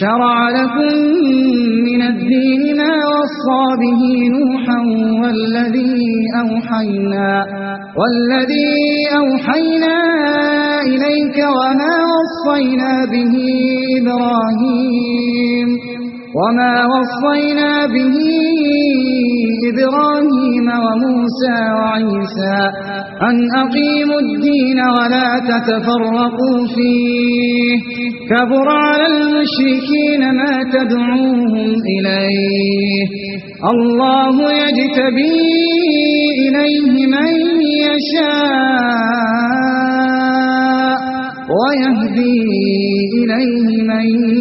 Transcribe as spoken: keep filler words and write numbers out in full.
شرع لكم من الدين ما وصى به نوحا والذي أوحينا, والذي أوحينا إليك وما وصينا به إبراهيم وما وصينا به إبراهيم وموسى وعيسى أن أقيموا الدين ولا تتفرقوا فيه كبر على المشركين ما تدعوهم إليه الله يجتبي إليه من يشاء ويهدي إليه من